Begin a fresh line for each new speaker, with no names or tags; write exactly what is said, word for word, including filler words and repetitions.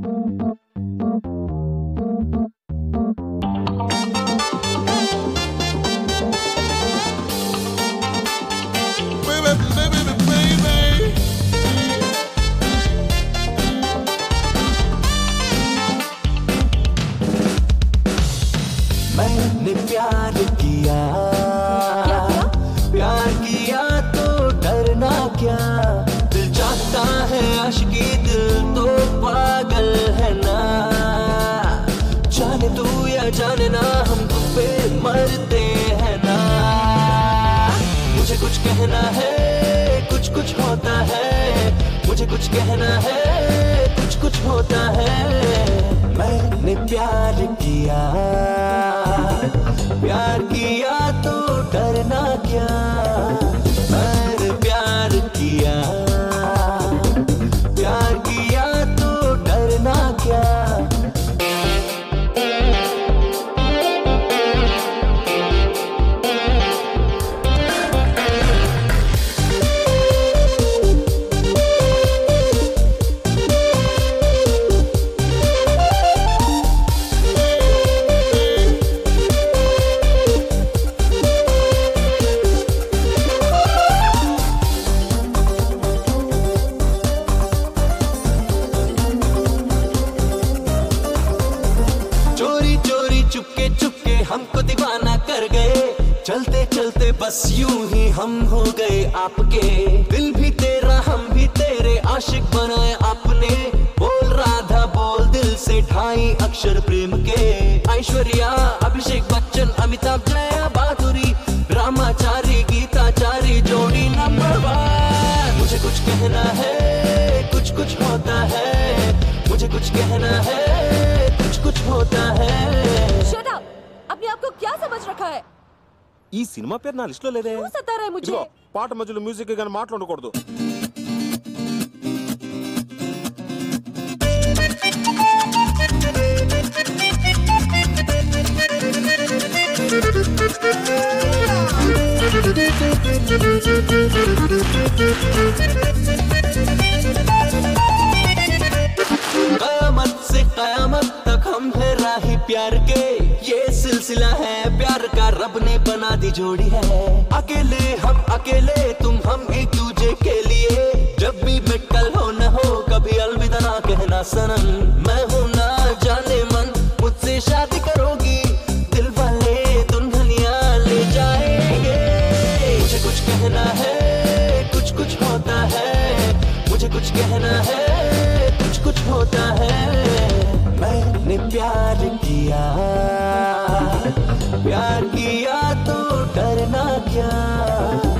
मैंने प्यार किया,
क्या किया?
प्यार किया तो डरना क्या। दिल चाहता है आशिकी, दिल तो पागल है ना। जाने तू या जाने ना, हम तुम पे मरते हैं ना। मुझे कुछ कहना है, कुछ कुछ होता है। मुझे कुछ कहना है, कुछ कुछ होता है। मैंने प्यार किया, प्यार किया तो डरना क्या। मैंने प्यार किया, प्यार किया तो डरना क्या। चोरी चोरी चुपके चुपके हमको दीवाना कर गए। चलते चलते बस यूं ही हम हो गए आपके। दिल भी तेरा हम भी तेरे, आशिक बनाए आपने। बोल राधा बोल दिल से ढाई अक्षर प्रेम के। ऐश्वर्या अभिषेक बच्चन अमिताभ जया बहादुरी रामाचारी गीताचारी जोड़ी नंबर वन। मुझे कुछ कहना है, कुछ कुछ होता है। मुझे कुछ कहना है, कुछ कुछ होता है।
Shut up! अपने आप को क्या समझ रखा है?
ఈ సినిమా పేరు నా లిస్ట్ లో లేదే.
क्यों सता रहा है मुझे?
ఇదిగో పాట మధ్యలో మ్యూజిక్ గాని మాట్లాడకూడదు.
कयामत से कयामत तक हम है राही प्यार के। ये सिलसिला है प्यार का, रब ने बना दी जोड़ी है। अकेले हम अकेले, तुम हम एक दूजे के लिए। जब भी मिटकल हो न हो, कभी अलविदा ना कहना सनम। मैं हूँ ना जाने मन, मुझसे शादी करोगी। दिल वाले दुल्हनिया ले जाएंगे। मुझे कुछ कहना है, कुछ कुछ होता है। मुझे कुछ कहना है, कुछ कुछ होता है। मैंने प्यार किया, प्यार किया तो डरना क्या।